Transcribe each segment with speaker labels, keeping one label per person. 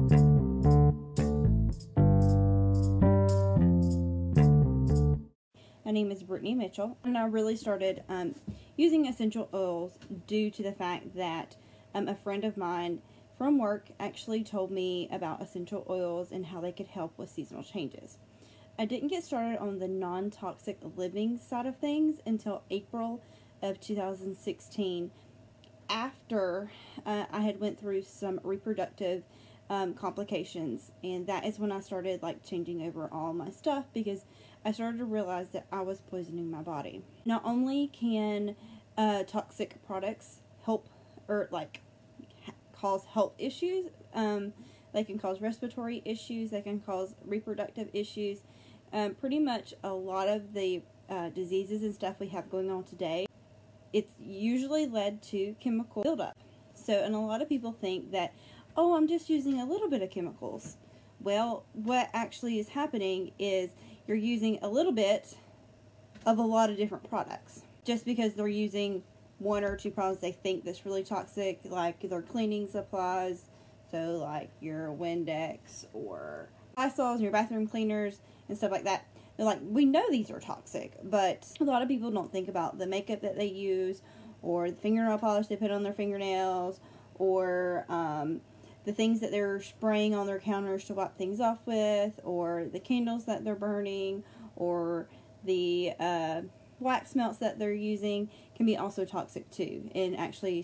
Speaker 1: My name is Brittany Mitchell, and I really started using essential oils due to the fact that a friend of mine from work actually told me about essential oils and how they could help with seasonal changes. I didn't get started on the non-toxic living side of things until April of 2016, after I had went through some reproductive complications, and that is when I started changing over all my stuff, because I started to realize that I was poisoning my body. Not only can toxic products help or cause health issues, they can cause respiratory issues, they can cause reproductive issues. Pretty much a lot of the diseases and stuff we have going on today, it's usually led to chemical buildup. So, and a lot of people think that, oh, I'm just using a little bit of chemicals. Well, what actually is happening is you're using a little bit of a lot of different products. Just because they're using one or two products they think that's really toxic, like their cleaning supplies, so like your Windex or Lysols and your bathroom cleaners and stuff like that. They're like, we know these are toxic, but a lot of people don't think about the makeup that they use, or the fingernail polish they put on their fingernails, or the things that they're spraying on their counters to wipe things off with, or the candles that they're burning, or the wax melts that they're using can be also toxic too, and actually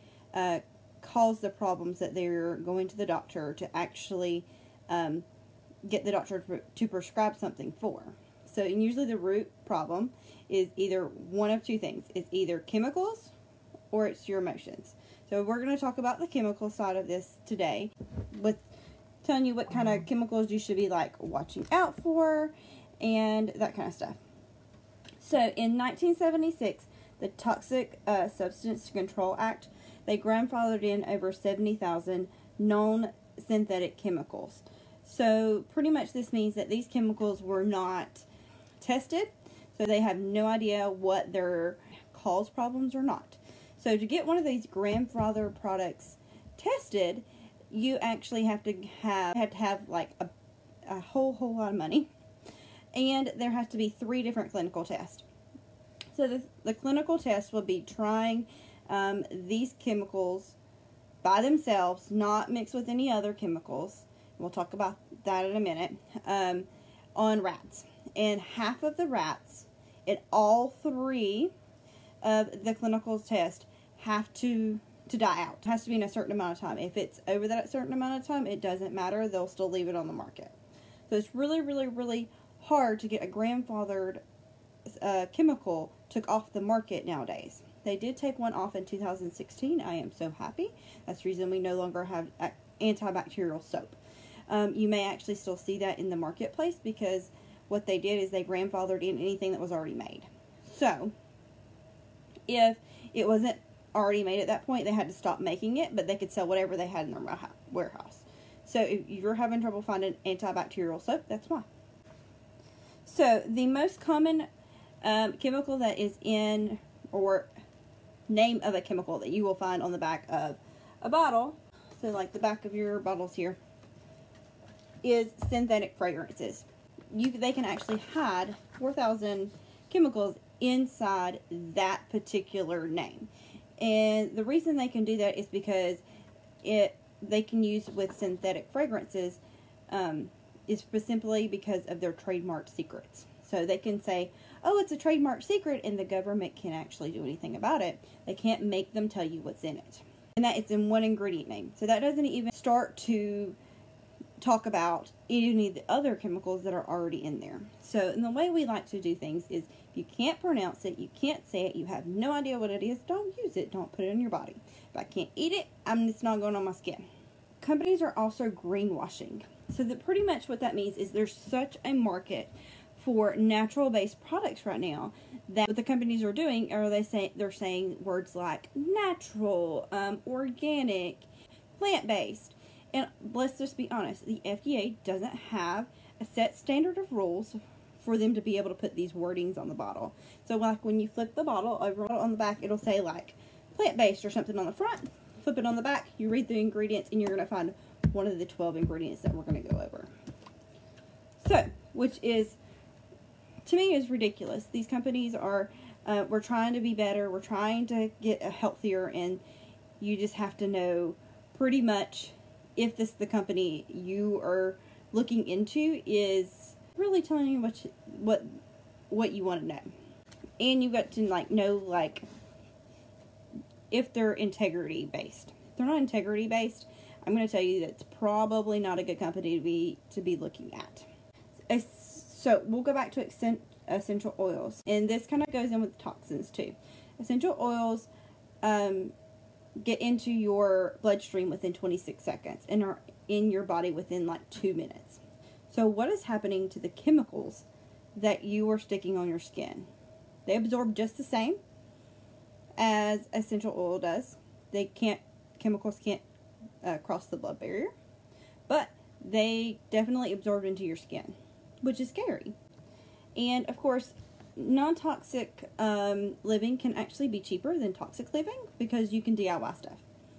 Speaker 1: cause the problems that they're going to the doctor to actually get the doctor to prescribe something for. So, and usually the root problem is either one of two things. It's either chemicals or it's your emotions. So we're going to talk about the chemical side of this today, with telling you what kind of chemicals you should be watching out for and that kind of stuff. So in 1976, the Toxic Substance Control Act, they grandfathered in over 70,000 known synthetic chemicals. So pretty much this means that these chemicals were not tested, so they have no idea what their cause problems or not. So to get one of these grandfather products tested, you actually have to have a whole lot of money, and there has to be 3 different clinical tests. So the clinical test will be trying these chemicals by themselves, not mixed with any other chemicals. We'll talk about that in a minute, on rats. And half of the rats in all 3 of the clinical tests have to die out. It has to be in a certain amount of time. If it's over that certain amount of time, it doesn't matter. They'll still leave it on the market. So it's really, really, really hard to get a grandfathered chemical took off the market nowadays. They did take one off in 2016. I am so happy. That's the reason we no longer have antibacterial soap. You may actually still see that in the marketplace, because what they did is they grandfathered in anything that was already made. So if it wasn't already made at that point, they had to stop making it, but they could sell whatever they had in their warehouse. So if you're having trouble finding antibacterial soap, that's why. So the most common chemical that is in, or name of a chemical that you will find on the back of a bottle, so like the back of your bottles here, is synthetic fragrances. They can actually hide 4,000 chemicals inside that particular name. And the reason they can do that is because they can use with synthetic fragrances is simply because of their trademark secrets. So they can say, oh, it's a trademark secret, and the government can't actually do anything about it. They can't make them tell you what's in it. And that it's in one ingredient name. So that doesn't even start to talk about any of the other chemicals that are already in there. So, and the way we like to do things is, if you can't pronounce it, you can't say it, you have no idea what it is, don't use it, don't put it in your body. If I can't eat it, it's not going on my skin. Companies are also greenwashing. So that pretty much what that means is there's such a market for natural-based products right now that what the companies are doing are they're saying words like natural, organic, plant-based. And let's just be honest, the FDA doesn't have a set standard of rules for them to be able to put these wordings on the bottle. So like when you flip the bottle over on the back, it'll say like plant-based or something on the front. Flip it on the back, you read the ingredients, and you're going to find one of the 12 ingredients that we're going to go over. So, which is, to me, is ridiculous. These companies are, we're trying to be better, we're trying to get healthier, and you just have to know pretty much if this the company you are looking into is really telling you what you want to know. And you've got to know if they're integrity based. If they're not integrity based, I'm going to tell you that's probably not a good company to be looking at. So we'll go back to essential oils, and this kind of goes in with toxins too. Essential oils get into your bloodstream within 26 seconds and are in your body within 2 minutes. So what is happening to the chemicals that you are sticking on your skin? They absorb just the same as essential oil does. Chemicals can't cross the blood barrier, but they definitely absorb into your skin, which is scary. And of course, non-toxic living can actually be cheaper than toxic living because you can DIY stuff.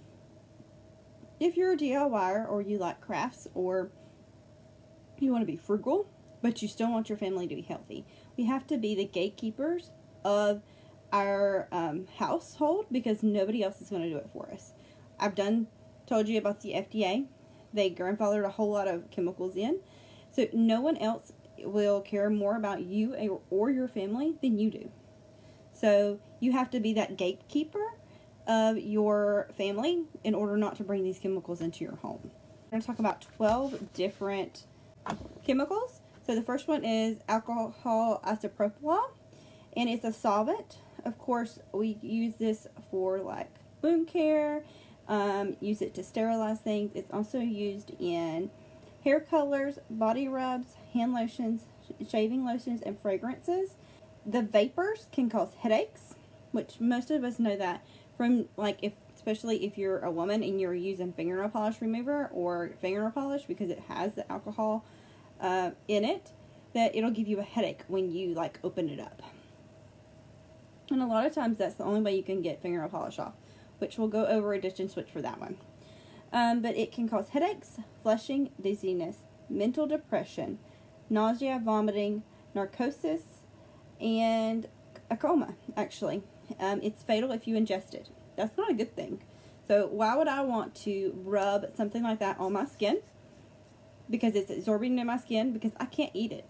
Speaker 1: If you're a DIYer, or you like crafts, or you want to be frugal, but you still want your family to be healthy, we have to be the gatekeepers of our household, because nobody else is going to do it for us. I've told you about the FDA. They grandfathered a whole lot of chemicals in, so no one else will care more about you or your family than you do. So you have to be that gatekeeper of your family in order not to bring these chemicals into your home. I'm going to talk about 12 different chemicals. So the first one is alcohol isopropyl, and it's a solvent. Of course, we use this for wound care, use it to sterilize things. It's also used in hair colors, body rubs, hand lotions, shaving lotions, and fragrances. The vapors can cause headaches, which most of us know that from especially if you're a woman and you're using fingernail polish remover or fingernail polish, because it has the alcohol in it, that it'll give you a headache when you open it up. And a lot of times that's the only way you can get fingernail polish off, which we'll go over a ditch and switch for that one. But it can cause headaches, flushing, dizziness, mental depression, nausea, vomiting, narcosis, and a coma, actually. It's fatal if you ingest it. That's not a good thing. So why would I want to rub something like that on my skin? Because it's absorbing in my skin, because I can't eat it.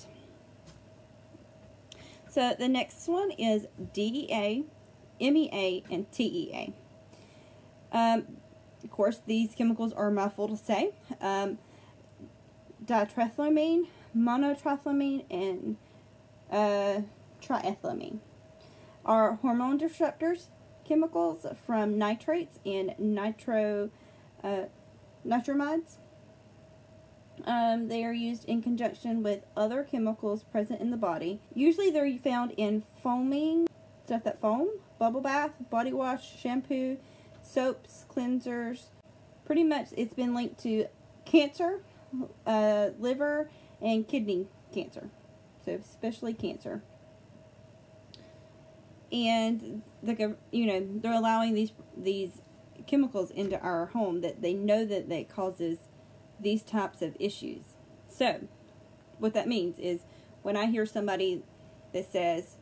Speaker 1: So the next one is DEA, MEA, and TEA. Of course, these chemicals are a mouthful to say. Diethylamine, monotriethylamine, and triethylamine are hormone disruptors chemicals from nitrates and nitramides. They are used in conjunction with other chemicals present in the body. Usually they're found in foaming, stuff that foam, bubble bath, body wash, shampoo, soaps, cleansers. Pretty much it's been linked to cancer, liver, and kidney cancer. So especially cancer. And they're allowing these chemicals into our home that they know that causes these types of issues. So what that means is, when I hear somebody that says,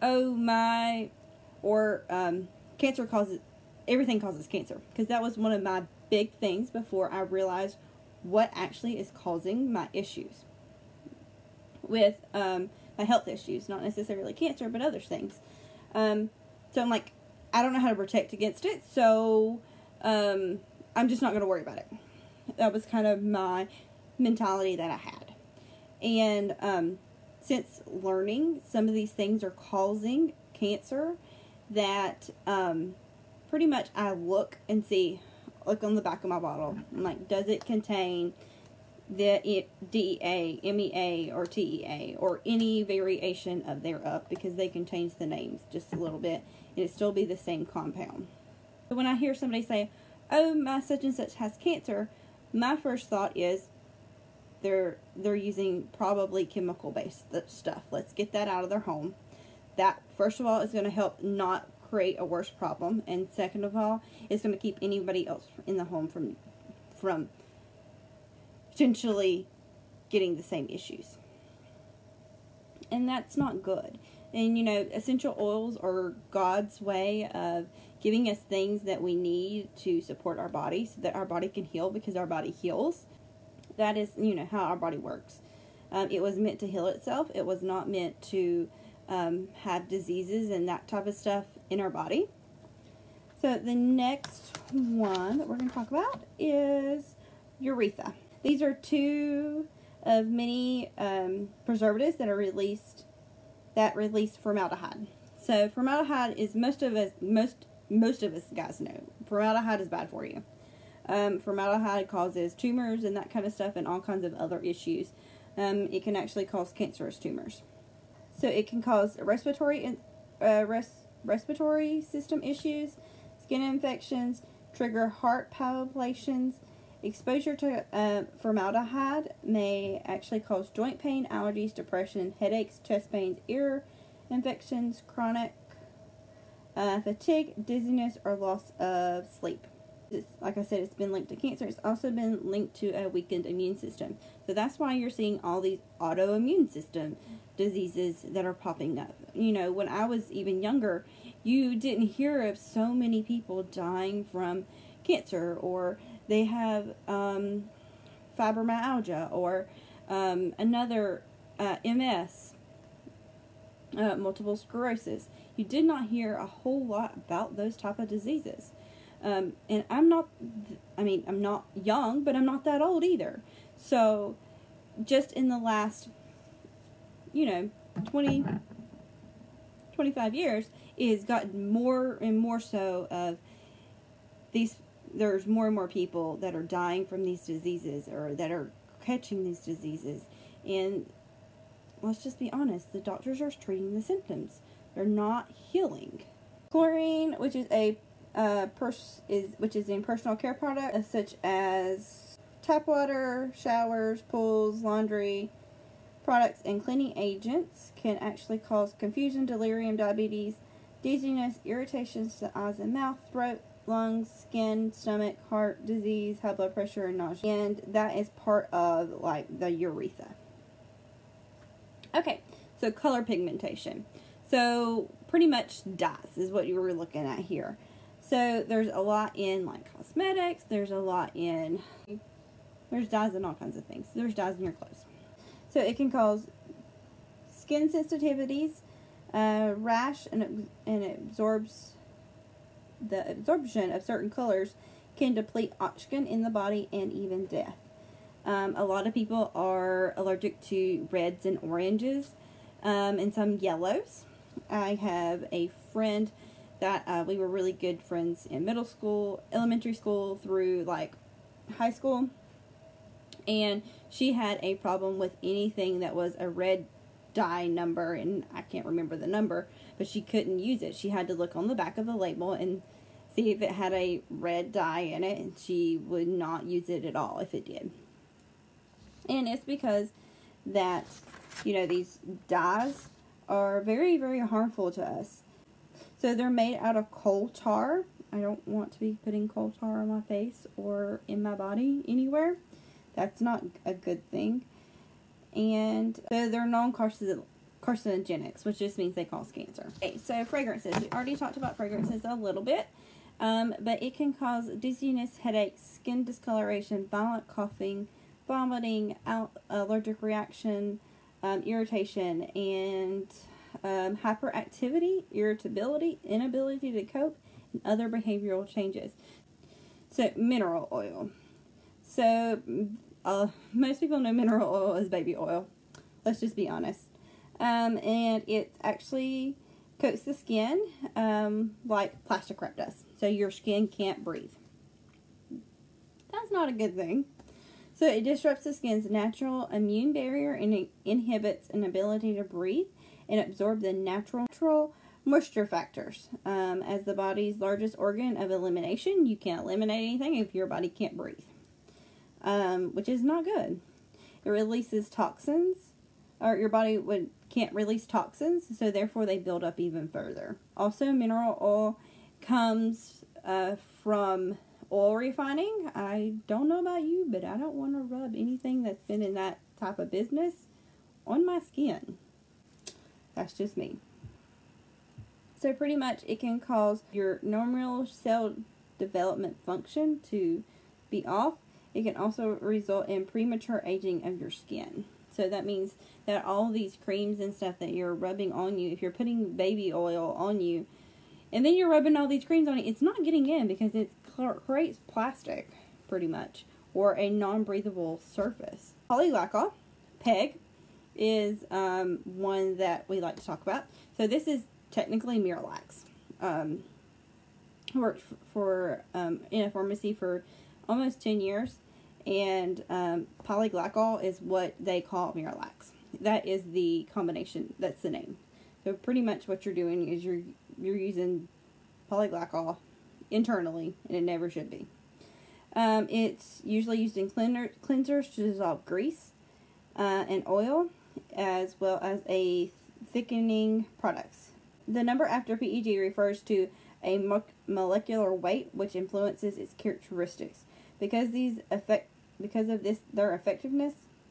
Speaker 1: cancer causes, everything causes cancer, because that was one of my big things before I realized what actually is causing my issues with my health issues, not necessarily cancer, but other things. So I'm like, I don't know how to protect against it, so I'm just not going to worry about it. That was kind of my mentality that I had. And since learning some of these things are causing cancer, that pretty much I look on the back of my bottle. I'm like, does it contain the DEA, MEA, or TEA, or any variation of thereof, because they can change the names just a little bit, and it still be the same compound. So when I hear somebody say, my such and such has cancer, my first thought is they're using probably chemical based stuff. Let's get that out of their home. That, first of all, is going to help not create a worse problem, and second of all, it's going to keep anybody else in the home from potentially getting the same issues. And that's not good. And, you know, essential oils are God's way of giving us things that we need to support our body so that our body can heal, because our body heals. That is, you know, how our body works. It was meant to heal itself. It was not meant to have diseases and that type of stuff in our body. So the next one that we're going to talk about is urethra. These are two of many preservatives that are release formaldehyde. So formaldehyde is most of us guys know. Formaldehyde is bad for you. Formaldehyde causes tumors and that kind of stuff, and all kinds of other issues. It can actually cause cancerous tumors. So it can cause respiratory system issues, skin infections, trigger heart palpitations. Exposure to formaldehyde may actually cause joint pain, allergies, depression, headaches, chest pains, ear infections, chronic fatigue, dizziness, or loss of sleep. Like I said, it's been linked to cancer. It's also been linked to a weakened immune system. So that's why you're seeing all these autoimmune system diseases that are popping up. You know, when I was even younger, you didn't hear of so many people dying from cancer, or they have fibromyalgia, or another MS, multiple sclerosis. You did not hear a whole lot about those type of diseases. And I'm not young, but I'm not that old either. So just in the last, 25 years, it has gotten more and more so of these. There's more and more people that are dying from these diseases, or that are catching these diseases. And let's just be honest, the doctors are treating the symptoms. They're not healing. Chlorine, which is in personal care products such as tap water, showers, pools, laundry products, and cleaning agents, can actually cause confusion, delirium, diabetes, dizziness, irritations to eyes and mouth, throat, lungs, skin, stomach, heart disease, high blood pressure, and nausea. And that is part of like the urethra. Okay, so color pigmentation. So pretty much dyes is what you were looking at here. So there's a lot in like cosmetics, there's dyes in all kinds of things. There's dyes in your clothes. So it can cause skin sensitivities, rash, and the absorption of certain colors can deplete oxygen in the body, and even death. A lot of people are allergic to reds and oranges, and some yellows. I have a friend that we were really good friends in middle school, elementary school, through like high school, and she had a problem with anything that was a red dye number, and I can't remember the number, but she couldn't use it. She had to look on the back of the label and see if it had a red dye in it, and she would not use it at all if it did. And it's because that, these dyes are very, very harmful to us. So they're made out of coal tar. I don't want to be putting coal tar on my face or in my body anywhere. That's not a good thing. And so they're non-carcinogenics, which just means they cause cancer. Okay, so fragrances. We already talked about fragrances a little bit. But it can cause dizziness, headaches, skin discoloration, violent coughing, vomiting, allergic reaction, irritation, and hyperactivity, irritability, inability to cope, and other behavioral changes. So, mineral oil. So, most people know mineral oil as baby oil. Let's just be honest. And it actually coats the skin like plastic wrap does. So your skin can't breathe. That's not a good thing. So it disrupts the skin's natural immune barrier, and it inhibits an ability to breathe and absorb the natural moisture factors. As the body's largest organ of elimination, you can't eliminate anything if your body can't breathe, which is not good. It releases toxins, or your body can't release toxins, so therefore they build up even further. Also, mineral oil comes from oil refining, I don't know about you, but I don't want to rub anything that's been in that type of business on my skin. That's just me. So pretty much it can cause your normal cell development function to be off. It can also result in premature aging of your skin. So that means that all these creams and stuff that you're rubbing on you, if you're putting baby oil on you, and then you're rubbing all these creams on it, it's not getting in because it creates plastic, pretty much, or a non-breathable surface. Polyglycol, PEG, is one that we like to talk about. So this is technically Miralax. Worked for in a pharmacy for almost 10 years. And polyglycol is what they call Miralax. That is the combination. That's the name. So pretty much what you're doing is you're using polyglycol internally, and it never should be. It's usually used in cleansers to dissolve grease and oil, as well as a thickening products. The number after PEG refers to a molecular weight, which influences its characteristics. Because of their effectiveness,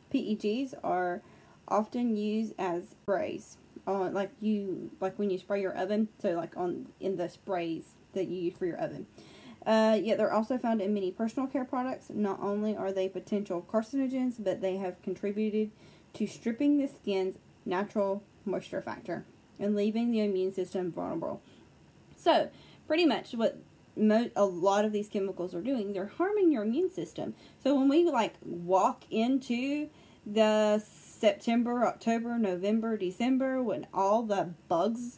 Speaker 1: PEGs are often used as sprays, like when you spray your oven. So like in the sprays that you use for your oven. Yet they're also found in many personal care products. Not only are they potential carcinogens, but they have contributed to stripping the skin's natural moisture factor and leaving the immune system vulnerable. So pretty much what a lot of these chemicals are doing, they're harming your immune system. So when we walk into the September, October, November, December, when all the bugs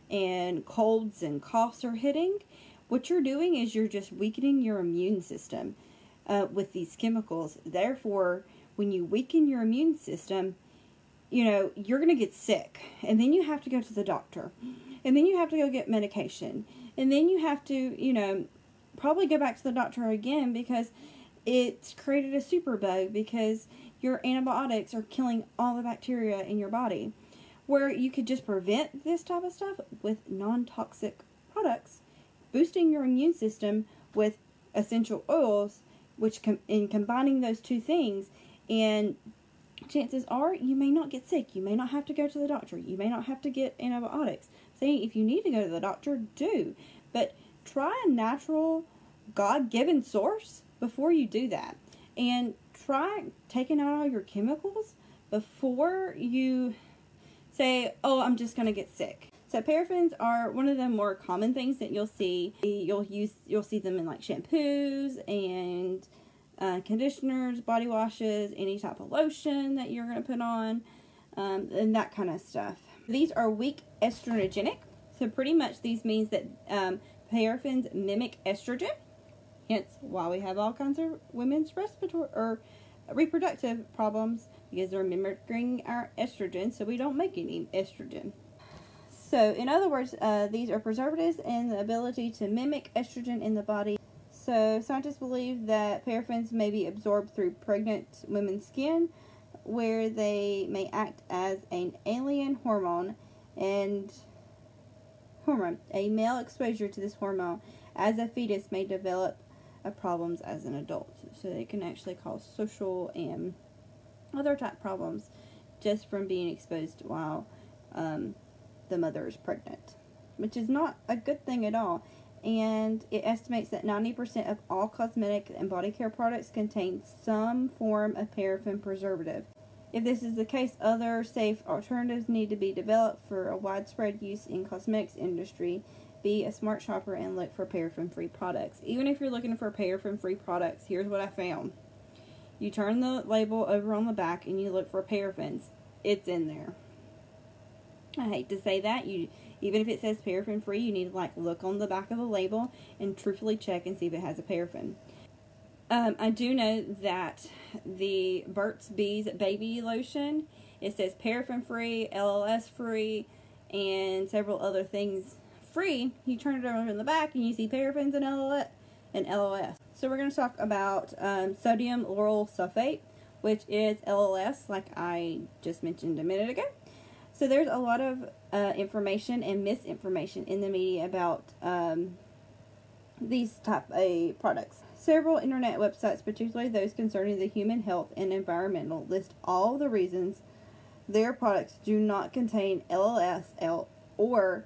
Speaker 1: and colds and coughs are hitting, what you're doing is you're just weakening your immune system with these chemicals. Therefore, when you weaken your immune system, you're going to get sick, and then you have to go to the doctor, and then you have to go get medication. And then you have to, probably go back to the doctor again because it's created a superbug because your antibiotics are killing all the bacteria in your body. Where you could just prevent this type of stuff with non-toxic products, boosting your immune system with essential oils, which in combining those two things, and chances are you may not get sick. You may not have to go to the doctor. You may not have to get antibiotics. Saying if you need to go to the doctor, do. But try a natural, God-given source before you do that. And try taking out all your chemicals before you say, oh, I'm just going to get sick. So paraffins are one of the more common things that you'll see. You'll see them in like shampoos and conditioners, body washes, any type of lotion that you're going to put on, and that kind of stuff. These are weak estrogenic, so pretty much these means that paraffins mimic estrogen, hence why we have all kinds of women's respiratory or reproductive problems, because they're mimicking our estrogen, so we don't make any estrogen. So in other words, these are preservatives and the ability to mimic estrogen in the body. So scientists believe that paraffins may be absorbed through pregnant women's skin, where they may act as an alien hormone, and a male exposure to this hormone as a fetus may develop problems as an adult. So it can actually cause social and other type problems just from being exposed while the mother is pregnant, which is not a good thing at all. And it estimates that 90% of all cosmetic and body care products contain some form of paraffin preservative. If this is the case, other safe alternatives need to be developed for a widespread use in cosmetics industry. Be a smart shopper and look for paraffin-free products. Even if you're looking for paraffin-free products, here's what I found. You turn the label over on the back and you look for paraffins. It's in there. I hate to say that. Even if it says paraffin-free, you need to look on the back of the label and truthfully check and see if it has a paraffin. I do know that the Burt's Bees baby lotion, it says paraffin-free, LLS-free, and several other things free. You turn it over in the back and you see paraffins and LLS. So we're going to talk about sodium lauryl sulfate, which is LLS, like I just mentioned a minute ago. So there's a lot of information and misinformation in the media about these type of products. Several internet websites, particularly those concerning the human health and environmental, list all the reasons their products do not contain LLS or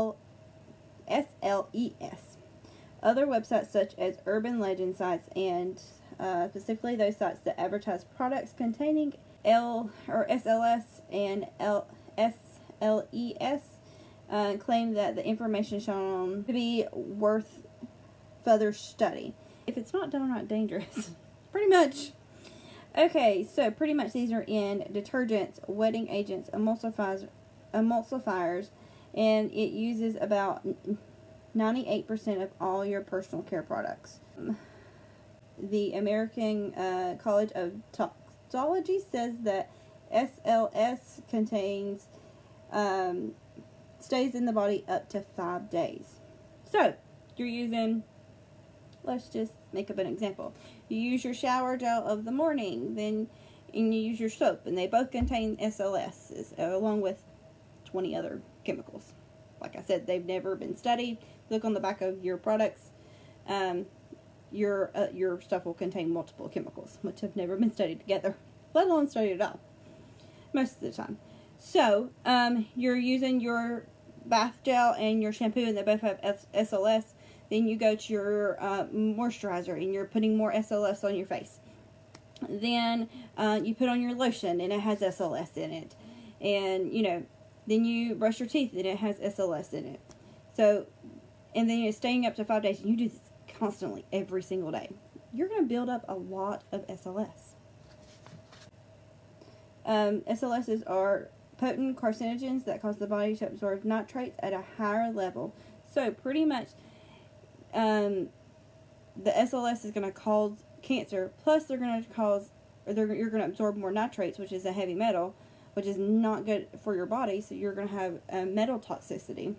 Speaker 1: SLES. Other websites such as urban legend sites and specifically those sites that advertise products containing SLS and SLES claim that the information shown to be worth further study. If it's not downright dangerous, pretty much. Okay, so pretty much these are in detergents, wetting agents, emulsifiers, and it uses about 98% of all your personal care products. The American College of Toxicology says that SLS contains stays in the body up to 5 days. So you're using, let's just make up an example. You use your shower gel of the morning, and you use your soap, and they both contain SLS along with 20 other chemicals. Like I said, they've never been studied. Look on the back of your products. Your stuff will contain multiple chemicals, which have never been studied together, let alone studied at all, most of the time. So, you're using your bath gel and your shampoo, and they both have SLS. Then you go to your moisturizer, and you're putting more SLS on your face. Then you put on your lotion, and it has SLS in it. And, then you brush your teeth, and it has SLS in it. So, and then it's staying up to 5 days, and you do this constantly every single day. You're going to build up a lot of SLS. SLSs are potent carcinogens that cause the body to absorb nitrates at a higher level. So pretty much the SLS is going to cause cancer, plus they're going to cause, you're going to absorb more nitrates, which is a heavy metal, which is not good for your body, so you're going to have metal toxicity.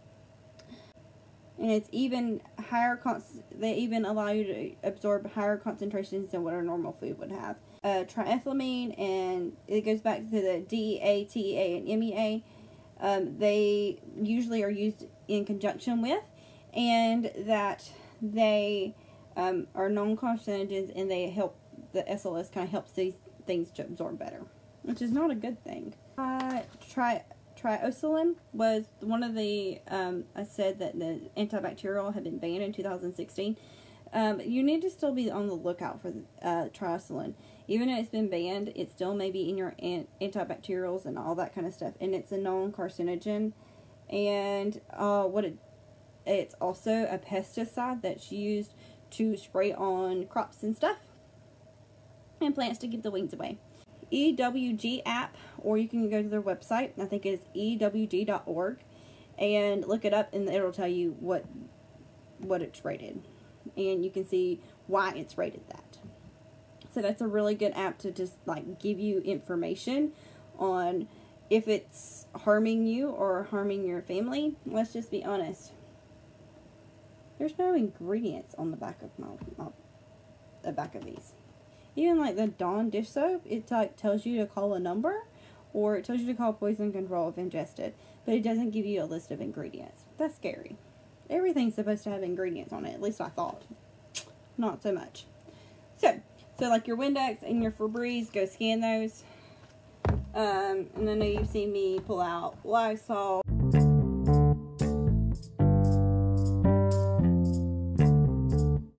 Speaker 1: And it's even higher, they even allow you to absorb higher concentrations than what a normal food would have. Triethylamine, and it goes back to the DEA, TEA, and MEA. They usually are used in conjunction with, and that they are non-carcinogens, and they help, the SLS kind of helps these things to absorb better, which is not a good thing. Triosulin was one of the, I said that the antibacterial had been banned in 2016. You need to still be on the lookout for triosulin. Even though it's been banned, it still may be in your antibacterials and all that kind of stuff. And it's a non-carcinogen. And it's also a pesticide that's used to spray on crops and stuff. And plants to get the weeds away. EWG app, or you can go to their website. I think it's ewg.org, and look it up, and it'll tell you what it's rated, and you can see why it's rated that. So that's a really good app to just like give you information on if it's harming you or harming your family. Let's just be honest. There's no ingredients on the back of the back of these. Even like the Dawn dish soap, it like tells you to call a number, or it tells you to call poison control if ingested, but it doesn't give you a list of ingredients. That's scary. Everything's supposed to have ingredients on it, at least I thought. Not so much. So like your Windex and your Febreze, go scan those. And I know you've seen me pull out Lysol,